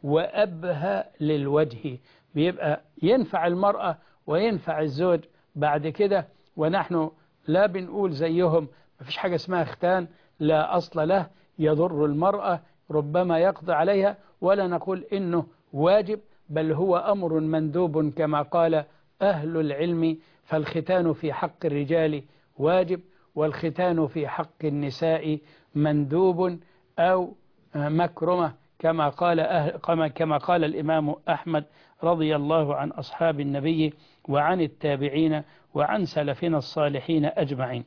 S2: وأبهى للوجه. بيبقى ينفع المرأة وينفع الزوج بعد كده. ونحن لا بنقول زيهم مفيش حاجة اسمها ختان، لا أصل له، يضر المرأة، ربما يقضي عليها، ولا نقول إنه واجب، بل هو أمر مندوب كما قال أهل العلم. فالختان في حق الرجال واجب، والختان في حق النساء مندوب أو مكرمة كما قال أهل كما قال الإمام أحمد رضي الله عن أصحاب النبي وعن التابعين وعن سلفنا الصالحين أجمعين.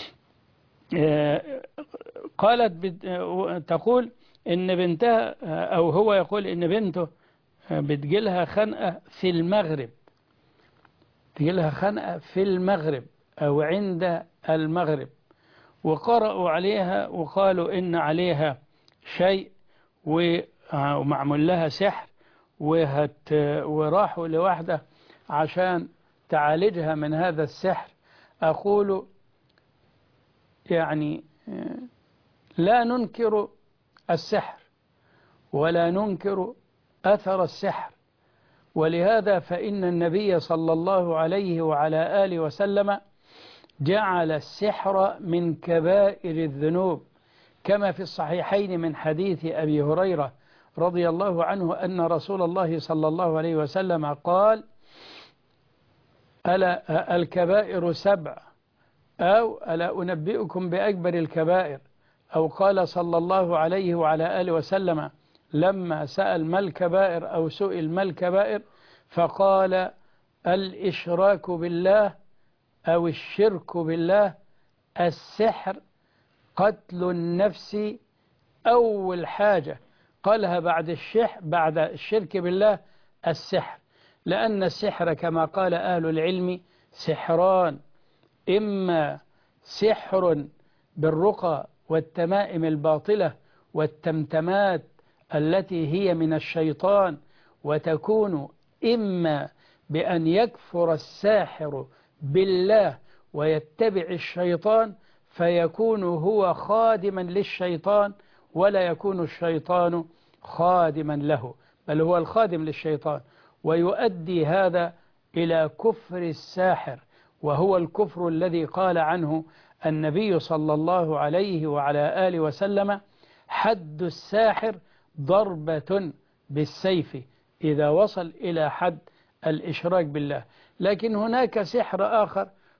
S2: قالت تقول إن بنتها، أو هو يقول إن بنته بتجيلها خنقة في المغرب، تجيلها خنقة في المغرب أو عند المغرب، وقرأوا عليها وقالوا إن عليها شيء ومعمول لها سحر، وهت وراحوا لوحدة عشان تعالجها من هذا السحر. أقول يعني لا ننكر السحر ولا ننكر أثر السحر، ولهذا فإن النبي صلى الله عليه وعلى آله وسلم جعل السحر من كبائر الذنوب، كما في الصحيحين من حديث أبي هريرة رضي الله عنه أن رسول الله صلى الله عليه وسلم قال ألا الكبائر سبع، أو ألا أنبئكم بأكبر الكبائر، أو قال صلى الله عليه وعلى آله وسلم لما سأل ما الكبائر أو سئل ما الكبائر فقال الإشراك بالله أو الشرك بالله، السحر، قتل النفس، أول حاجة قالها بعد الشح بعد الشرك بالله السحر، لأن السحر كما قال أهل العلم سحران، إما سحر بالرقى والتمائم الباطلة والتمتمات التي هي من الشيطان، وتكون إما بأن يكفر الساحر بالله ويتبع الشيطان فيكون هو خادما للشيطان، ولا يكون الشيطان خادما له، بل هو الخادم للشيطان، ويؤدي هذا إلى كفر الساحر، وهو الكفر الذي قال عنه النبي صلى الله عليه وعلى آله وسلم حد الساحر ضربة بالسيف إذا وصل إلى حد الإشراك بالله. لكن هناك سحر آخر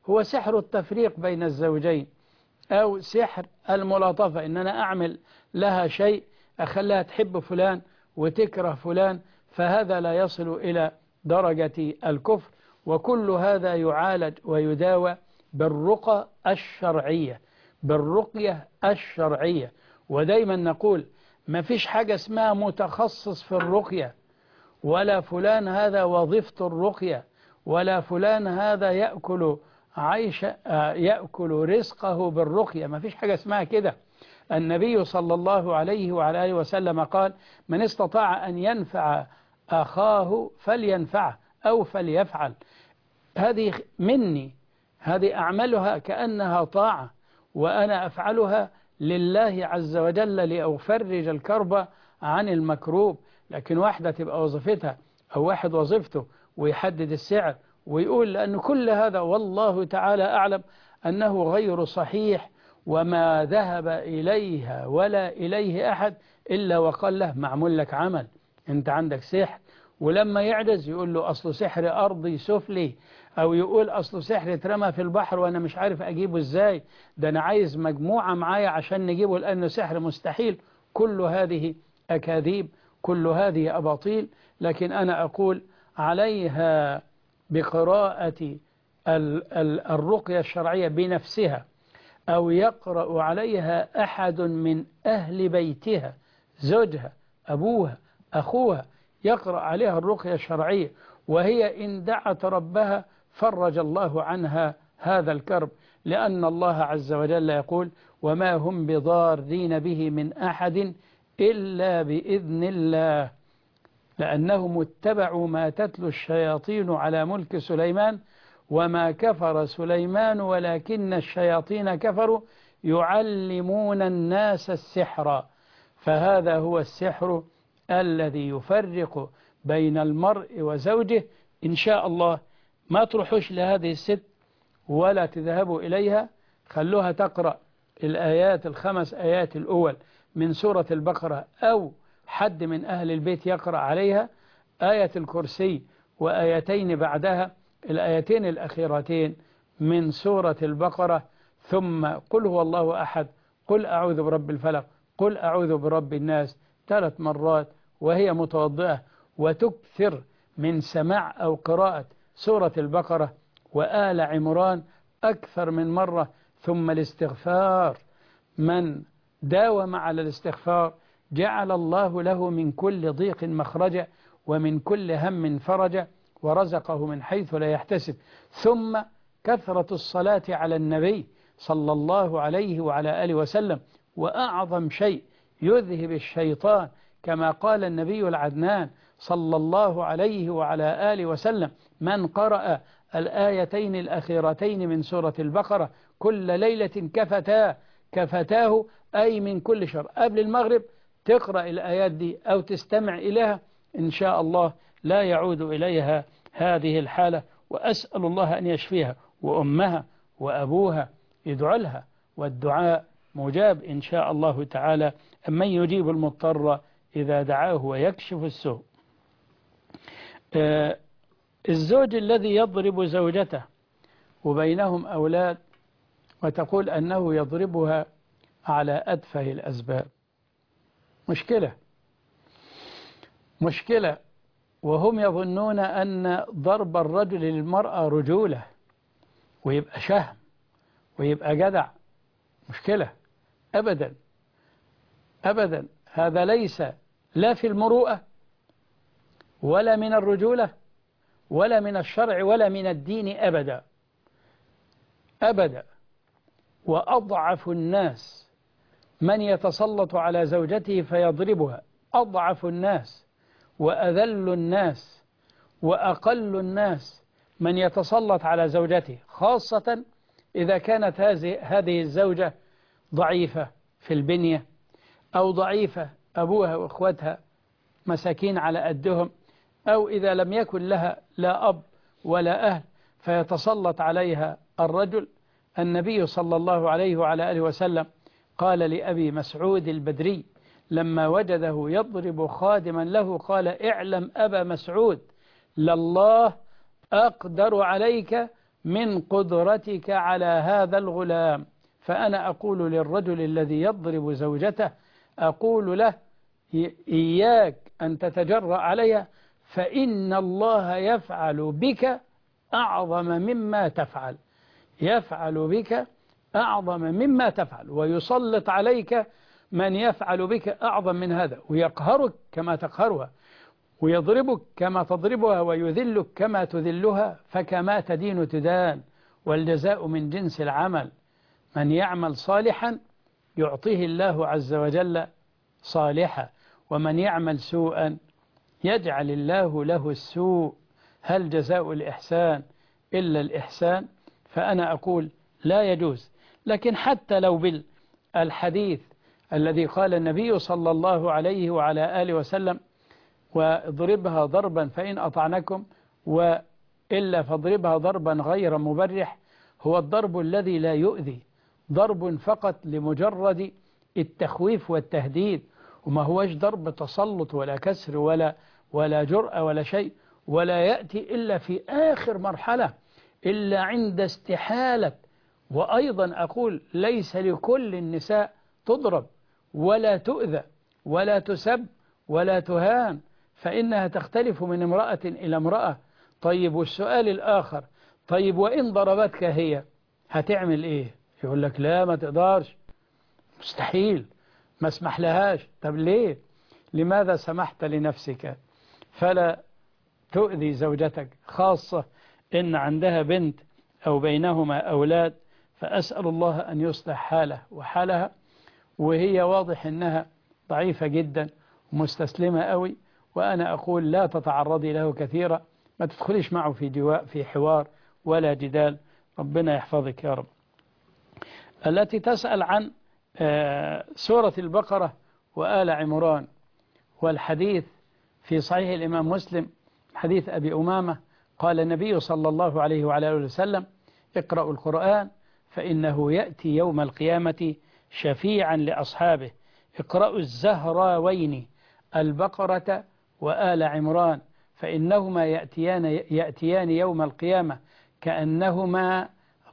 S2: هو سحر التفريق بين الزوجين، أو سحر الملاطفة، إن أنا أعمل لها شيء أخليها تحب فلان وتكره فلان، فهذا لا يصل إلى درجة الكفر. وكل هذا يعالج ويداوى بالرقى الشرعية، بالرقية الشرعية. ودايما نقول ما فيش حاجة اسمها متخصص في الرقية، ولا فلان هذا وظيفة الرقية، ولا فلان هذا يأكل عيش يأكل رزقه بالرقية، ما فيش حاجة اسمها كده. النبي صلى الله عليه وعلى آله وسلم قال: من استطاع أن ينفع أخاه فلينفعه أو فليفعل. هذه مني، هذه أعملها كأنها طاعة، وأنا أفعلها لله عز وجل لأفرج الكرب عن المكروب. لكن واحدة تبقى وظيفتها أو واحد وظيفته ويحدد السعر ويقول، لأن كل هذا والله تعالى أعلم أنه غير صحيح، وما ذهب إليها ولا إليه أحد إلا وقال له معمول لك عمل، أنت عندك سحر. ولما يعجز يقول له أصل سحر أرضي سفلي، أو يقول أصل سحر اترمى في البحر وأنا مش عارف أجيبه إزاي، ده أنا عايز مجموعة معايا عشان نجيبه لأنه سحر مستحيل. كل هذه أكاذيب، كل هذه أباطيل. لكن أنا أقول عليها بقراءة الرقية الشرعية بنفسها، أو يقرأ عليها أحد من أهل بيتها، زوجها، أبوها، أخوها، يقرأ عليها الرقية الشرعية، وهي إن دعت ربها فرج الله عنها هذا الكرب، لأن الله عز وجل يقول: وما هم بضارين به من أحد إلا بإذن الله، لأنهم اتبعوا ما تتلو الشياطين على ملك سليمان وما كفر سليمان ولكن الشياطين كفروا يعلمون الناس السحر. فهذا هو السحر الذي يفرق بين المرء وزوجه. إن شاء الله ما تروحوش لهذه الست ولا تذهبوا إليها، خلوها تقرأ الآيات الخمس آيات الأول من سورة البقرة، أو حد من أهل البيت يقرأ عليها آية الكرسي وآيتين بعدها، الآيتين الأخيرتين من سورة البقرة، ثم قل هو الله أحد، قل أعوذ برب الفلق، قل أعوذ برب الناس ثلاث مرات وهي متوضئة، وتكثر من سماع أو قراءة سورة البقرة وآل عمران أكثر من مرة. ثم الاستغفار، من داوم على الاستغفار جعل الله له من كل ضيق مخرجا ومن كل هم فرجا ورزقه من حيث لا يحتسب. ثم كثرة الصلاة على النبي صلى الله عليه وعلى آله وسلم، وأعظم شيء يذهب الشيطان كما قال النبي العدنان صلى الله عليه وعلى آله وسلم: من قرأ الآيتين الأخيرتين من سورة البقرة كل ليلة كفتاه كفتاه أي من كل شر. قبل المغرب تقرأ الآيات دي أو تستمع إليها، إن شاء الله لا يعود إليها هذه الحالة. وأسأل الله أن يشفيها، وأمها وأبوها يدعو لها، والدعاء مجاب إن شاء الله تعالى، أمن يجيب المضطر إذا دعاه ويكشف السوء. آه الزوج الذي يضرب زوجته وبينهم أولاد وتقول أنه يضربها على أتفه الأسباب، مشكلة مشكلة وهم يظنون أن ضرب الرجل للمرأة رجولة ويبقى شهم ويبقى جدع. مشكلة أبدا أبدا، هذا ليس لا في المروءة ولا من الرجولة ولا من الشرع ولا من الدين أبدا أبدا. وأضعف الناس من يتسلط على زوجته فيضربها، أضعف الناس وأذل الناس وأقل الناس من يتسلط على زوجته، خاصة إذا كانت هذه الزوجة ضعيفة في البنية أو ضعيفة أبوها وأخوتها مساكين على قدهم، أو إذا لم يكن لها لا أب ولا أهل فيتسلط عليها الرجل. النبي صلى الله عليه وعلى آله وسلم قال لأبي مسعود البدري لما وجده يضرب خادما له قال: اعلم أبا مسعود لله أقدر عليك من قدرتك على هذا الغلام. فأنا أقول للرجل الذي يضرب زوجته، أقول له إياك أن تتجرأ عليها، فإن الله يفعل بك أعظم مما تفعل، يفعل بك أعظم مما تفعل، ويسلط عليك من يفعل بك أعظم من هذا، ويقهرك كما تقهرها، ويضربك كما تضربها، ويذلك كما تذلها، فكما تدين تدان، والجزاء من جنس العمل. من يعمل صالحا يعطيه الله عز وجل صالحا، ومن يعمل سوءا يجعل الله له السوء. هل جزاء الإحسان إلا الإحسان؟ فأنا أقول لا يجوز. لكن حتى لو بالحديث الذي قال النبي صلى الله عليه وعلى آله وسلم واضربها ضربا فإن أطعنكم وإلا فاضربها ضربا غير مبرح، هو الضرب الذي لا يؤذي، ضرب فقط لمجرد التخويف والتهديد، وما هوش ضرب تسلط ولا كسر ولا ولا جرأة ولا شيء، ولا يأتي إلا في آخر مرحلة، إلا عند استحالة. وأيضا أقول ليس لكل النساء تضرب ولا تؤذى ولا تسب ولا تهان، فإنها تختلف من امرأة إلى امرأة. طيب والسؤال الآخر، طيب وإن ضربتك هي هتعمل إيه؟ يقول لك لا ما تقدرش، مستحيل، ما اسمح لهاش. طب ليه؟ لماذا سمحت لنفسك؟ فلا تؤذي زوجتك، خاصة إن عندها بنت أو بينهما أولاد، فأسأل الله أن يصلح حاله وحالها، وهي واضح أنها ضعيفة جدا ومستسلمة قوي، وأنا أقول لا تتعرضي له كثيرا، ما تدخليش معه في جواء في حوار ولا جدال. ربنا يحفظك يا رب. التي تسأل عن سورة البقرة وآل عمران، والحديث في صحيح الإمام مسلم حديث أبي أمامة قال النبي صلى الله عليه وعلى آله وسلم: اقرأوا القرآن فإنه يأتي يوم القيامة شفيعا لأصحابه. اقرأوا الزهراوين البقرة وآل عمران فإنهما يأتيان, يأتيان يوم القيامة كأنهما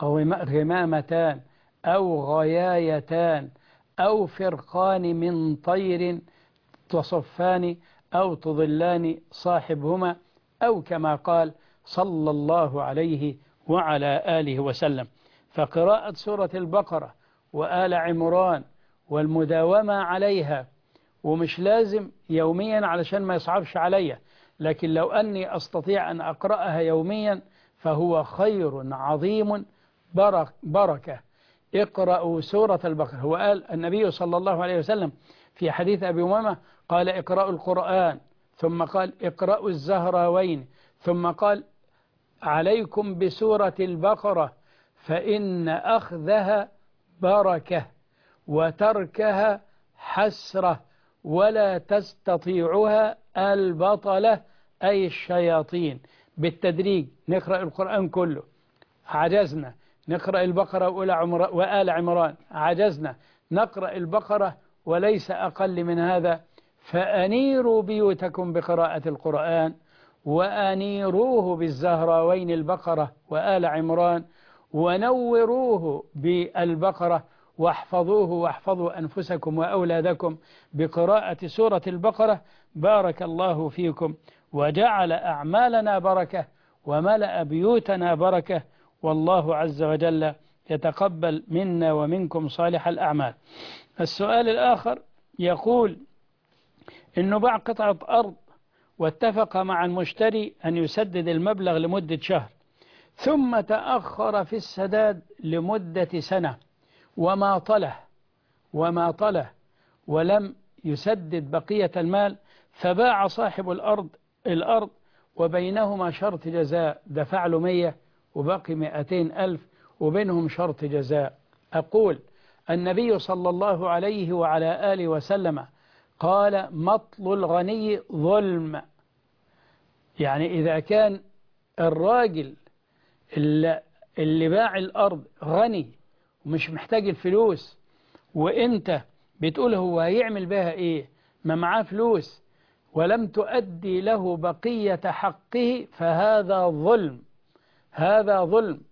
S2: غمامتان أو غيايتان أو فرقان من طير تصفان أو تضلان صاحبهما، أو كما قال صلى الله عليه وعلى آله وسلم. فقراءة سورة البقرة وآل عمران والمداومة عليها، ومش لازم يوميا علشان ما يصعبش عليا، لكن لو أني أستطيع أن أقرأها يوميا فهو خير عظيم برك بركة. اقرأوا سورة البقرة. هو قال النبي صلى الله عليه وسلم في حديث أبي أمامة قال اقرأوا القرآن، ثم قال اقرأوا الزهراوين، ثم قال عليكم بسورة البقرة فإن أخذها بركة وتركها حسرة ولا تستطيعها البطلة أي الشياطين. بالتدريج نقرأ القرآن كله، عجزنا نقرأ البقرة وآل عمران، عجزنا نقرأ البقرة وليس أقل من هذا. فأنيروا بيوتكم بقراءة القرآن، وأنيروه بالزهراوين البقرة وآل عمران، ونوروه بالبقرة، واحفظوه واحفظوا أنفسكم وأولادكم بقراءة سورة البقرة. بارك الله فيكم وجعل أعمالنا بركة وملأ بيوتنا بركة، والله عز وجل يتقبل منا ومنكم صالح الأعمال. السؤال الآخر يقول إنه باع قطعة أرض واتفق مع المشتري أن يسدد المبلغ لمدة شهر، ثم تأخر في السداد لمدة سنة وما طله وما طله ولم يسدد بقية المال، فباع صاحب الأرض الأرض وبينهما شرط جزاء، دفع له مية وبقي مئتين ألف وبينهم شرط جزاء. أقول النبي صلى الله عليه وعلى آله وسلم قال مطل الغني ظلم. يعني إذا كان الراجل اللي, اللي باع الأرض غني ومش محتاج الفلوس، وإنت بتقول هو هيعمل بها إيه، ما معاه فلوس، ولم تؤدي له بقية حقه، فهذا ظلم، هذا ظلم.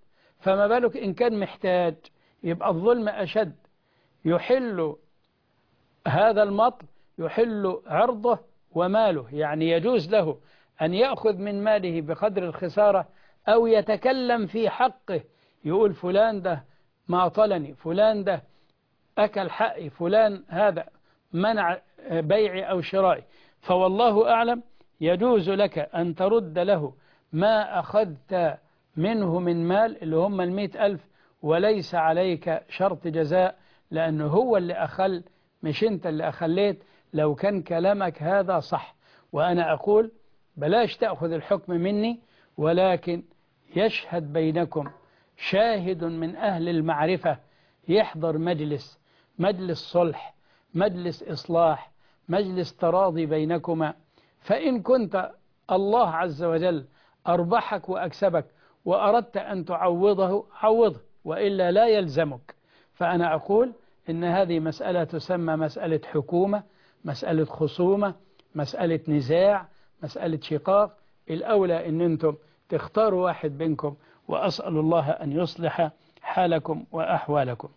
S2: فما بالك إن كان محتاج، يبقى الظلم أشد. يحل هذا المطل يحل عرضه وماله، يعني يجوز له أن يأخذ من ماله بقدر الخسارة، أو يتكلم في حقه يقول فلان ده ما طلني، فلان ده أكل حقي، فلان هذا منع بيعي أو شرائي. فوالله أعلم يجوز لك أن ترد له ما أخذت منه من مال اللي هم المئة ألف، وليس عليك شرط جزاء، لأنه هو اللي أخل مش أنت اللي أخليت. لو كان كلامك هذا صح، وأنا أقول بلاش تأخذ الحكم مني، ولكن يشهد بينكم شاهد من أهل المعرفة، يحضر مجلس مجلس صلح، مجلس إصلاح، مجلس تراضي بينكما. فإن كنت الله عز وجل أربحك وأكسبك وأردت أن تعوضه عوضه، وإلا لا يلزمك. فأنا أقول إن هذه مسألة تسمى مسألة حكومة، مسألة خصومة، مسألة نزاع، مسألة شقاق. الأولى إن أنتم تختاروا واحد بينكم، وأسأل الله أن يصلح حالكم وأحوالكم.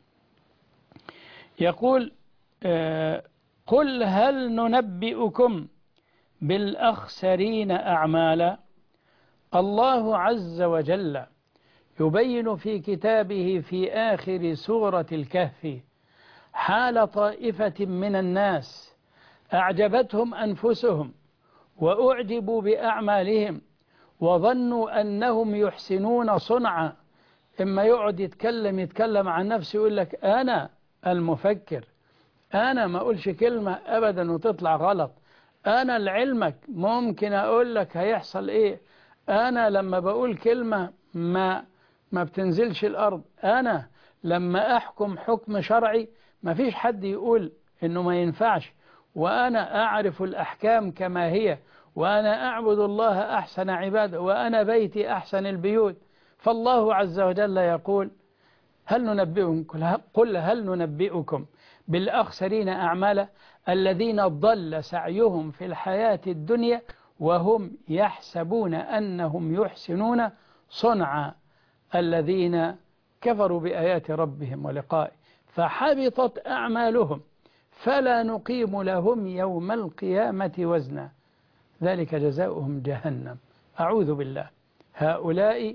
S2: يقول آه قل هل ننبئكم بالأخسرين أعمالا. الله عز وجل يبين في كتابه في آخر سورة الكهف حال طائفة من الناس أعجبتهم أنفسهم وأعجبوا بأعمالهم وظنوا أنهم يحسنون صنعا. إما يقعد يتكلم يتكلم عن نفسه يقول لك أنا المفكر، أنا ما أقولش كلمة أبدا وتطلع غلط، أنا لعلمك ممكن أقول لك هيحصل إيه، أنا لما بقول كلمة ما ما بتنزلش الأرض، أنا لما أحكم حكم شرعي ما فيش حد يقول إنه ما ينفعش، وأنا أعرف الأحكام كما هي، وأنا أعبد الله أحسن عباده، وأنا بيتي أحسن البيوت. فالله عز وجل يقول هل ننبئكم قل هل ننبئكم بالأخسرين أعمالا الذين ضل سعيهم في الحياة الدنيا وهم يحسبون أنهم يحسنون صنعا الذين كفروا بآيات ربهم ولقائه فحبطت أعمالهم فلا نقيم لهم يوم القيامة وزنا ذلك جزاؤهم جهنم. أعوذ بالله. هؤلاء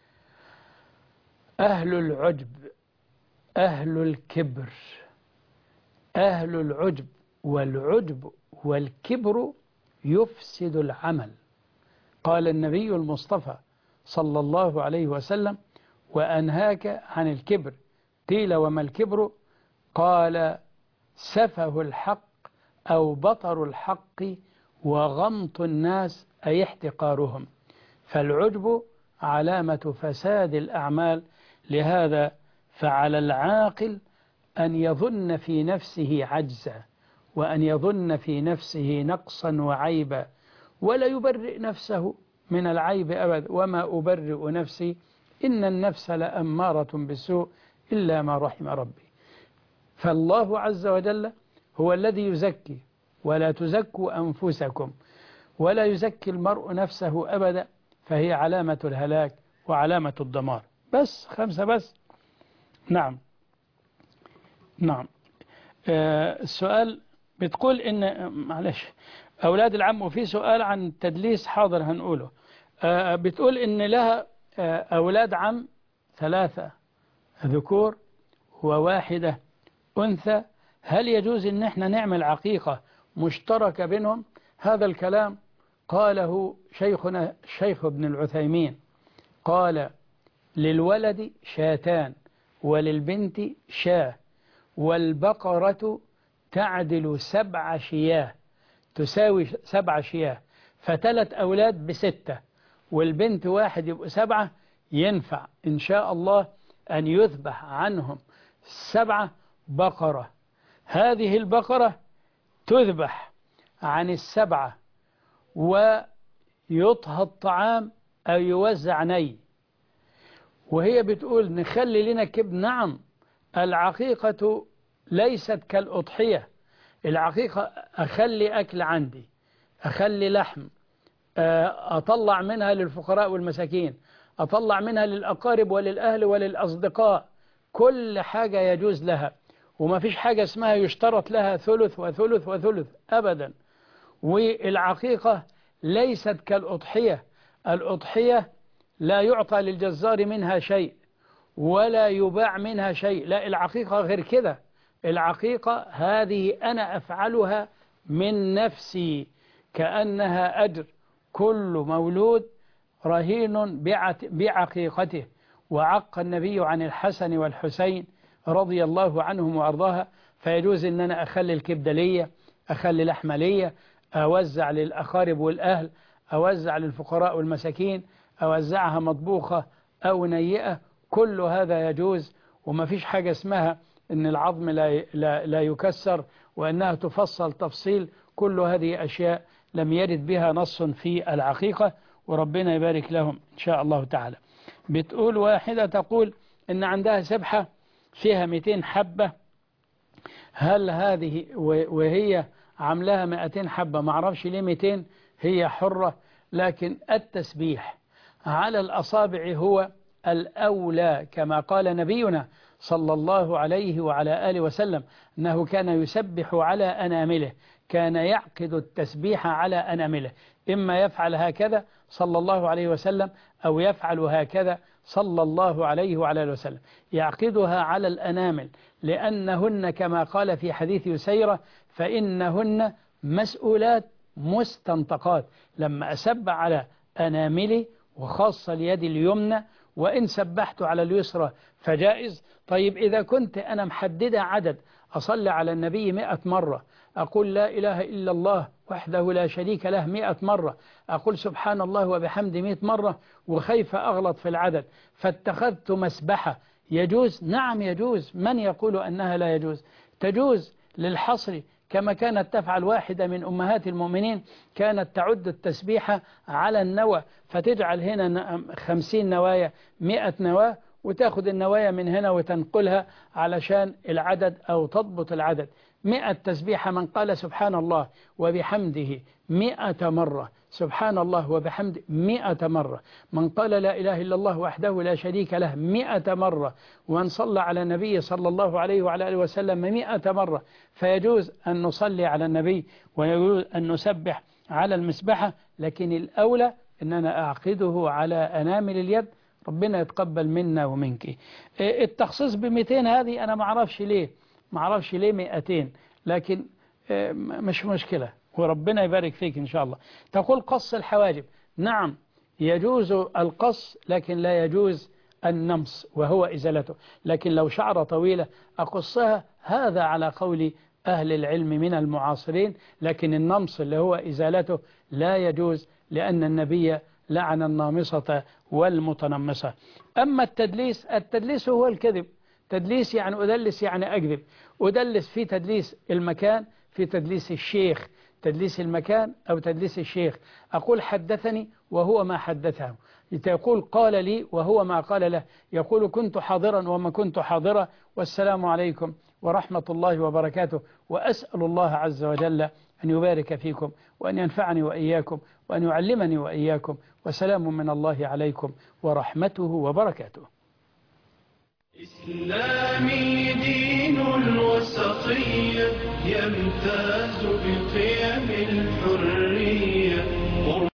S2: أهل العجب، أهل الكبر، أهل العجب، والعجب والكبر يفسد العمل. قال النبي المصطفى صلى الله عليه وسلم وأنهاك عن الكبر. قيل وما الكبر؟ قال سفه الحق أو بطر الحق وغمط الناس أي احتقارهم. فالعجب علامة فساد الأعمال. لهذا فعلى العاقل أن يظن في نفسه عجزا، وأن يظن في نفسه نقصا وعيبا، ولا يبرئ نفسه من العيب أبدا. وما أبرئ نفسي إن النفس لأمارة بالسوء إلا ما رحم ربي. فالله عز وجل هو الذي يزكي، ولا تزكوا أنفسكم، ولا يزكي المرء نفسه أبدا، فهي علامة الهلاك وعلامة الدمار. بس خمسة بس. نعم نعم. آه السؤال بتقول إن معلش أولاد العم، وفي سؤال عن التدليس حاضر هنقوله. آه بتقول إن لها آه أولاد عم ثلاثة ذكور وواحدة أنثى، هل يجوز إن احنا نعمل عقيقة مشتركة بينهم؟ هذا الكلام قاله شيخنا الشيخ ابن العثيمين، قال للولد شاتان وللبنت شاه، والبقرة تعدل سبع شياه، تساوي سبع شياه، فتلت أولاد بستة، والبنت واحد يبقى سبعة. ينفع إن شاء الله أن يذبح عنهم سبعة بقرة. هذه البقرة تذبح عن السبعة ويطهى الطعام أو يوزع ني. وهي بتقول نخلي لنا كبد. نعم، العقيقة ليست كالأضحية. العقيقة أخلي أكل عندي، أخلي لحم، أطلع منها للفقراء والمساكين، أطلع منها للأقارب وللأهل وللأصدقاء، كل حاجة يجوز لها، وما فيش حاجة اسمها يشترط لها ثلث وثلث وثلث أبدا. والعقيقة ليست كالأضحية، الأضحية لا يعطى للجزار منها شيء ولا يباع منها شيء، لا، العقيقة غير كده. العقيقة هذه أنا أفعلها من نفسي كأنها أجر، كل مولود رهين بعقيقته. وعق النبي عن الحسن والحسين رضي الله عنهم وأرضاها، فيجوز أن أنا أخلي الكبدة ليا، أخلي لحمة ليا، أوزع للأقارب والأهل، أوزع للفقراء والمساكين، أوزعها مطبوخة أو نيئة، كل هذا يجوز. وما فيش حاجة اسمها أن العظم لا, لا, لا يكسر وأنها تفصل تفصيل، كل هذه أشياء لم يرد بها نص في العقيقة، وربنا يبارك لهم إن شاء الله تعالى. بتقول واحدة تقول إن عندها سبحة فيها مئتين حبة، هل هذه وهي عملها مئتين حبة، معرفش ليه مئتين، هي حرة، لكن التسبيح على الأصابع هو الأولى، كما قال نبينا صلى الله عليه وعلى آله وسلم أنه كان يسبح على أنامله، كان يعقد التسبيح على أنامله، إما يفعل هكذا صلى الله عليه وسلم أو يفعل هكذا صلى الله عليه وعلى آله وسلم، يعقدها على الأنامل، لأنهن كما قال في حديث يسيرة فإنهن مسؤولات مستنطقات. لما أسبح على أناملي وخاصة اليد اليمنى، وإن سبحت على اليسرى فجائز. طيب إذا كنت أنا محددة عدد، أصلي على النبي مئة مرة، أقول لا إله إلا الله وحده لا شريك له مئة مرة، أقول سبحان الله وبحمد مئة مرة، وخيف أغلط في العدد فاتخذت مسبحة، يجوز؟ نعم يجوز. من يقول أنها لا يجوز؟ تجوز للحصر، كما كانت تفعل واحدة من أمهات المؤمنين، كانت تعد التسبيحة على النوى، فتجعل هنا خمسين نوايا مئة نواة، وتأخذ النوايا من هنا وتنقلها علشان العدد أو تضبط العدد. مئة تسبيحة، من قال سبحان الله وبحمده مئة مرة، سبحان الله وبحمده مئة مرة، من قال لا إله إلا الله وحده لا شريك له مئة مرة، ومن صلى على النبي صلى الله عليه وعلى آله وسلم مئة مرة. فيجوز أن نصلي على النبي ويجوز أن نسبح على المسبحة، لكن الأولى أننا أعقده على أنامل اليد. ربنا يتقبل منا ومنك. التخصيص بمئتين هذه أنا ما أعرفش ليه، ما أعرفش ليه مئتين، لكن مش مشكلة، وربنا يبارك فيك إن شاء الله. تقول قص الحواجب، نعم يجوز القص، لكن لا يجوز النمص وهو إزالته. لكن لو شعر طويلة أقصها، هذا على قول أهل العلم من المعاصرين، لكن النمص اللي هو إزالته لا يجوز، لأن النبي لعن النامصة والمتنمصة. أما التدليس، التدليس هو الكذب، تدليس يعني أدلس يعني أكذب، أدلس في تدليس المكان، في تدليس الشيخ، تدليس المكان أو تدليس الشيخ. أقول حدثني وهو ما حدثه، يقول قال لي وهو ما قال له، يقول كنت حاضرا وما كنت حاضرا، والسلام عليكم ورحمة الله وبركاته، وأسأل الله عز وجل أن يبارك فيكم وأن ينفعني وإياكم وأن يعلمني وإياكم، وسلام من الله عليكم ورحمته وبركاته.
S1: إسلامي دين الوسطية يمتاز بقيم الحرية.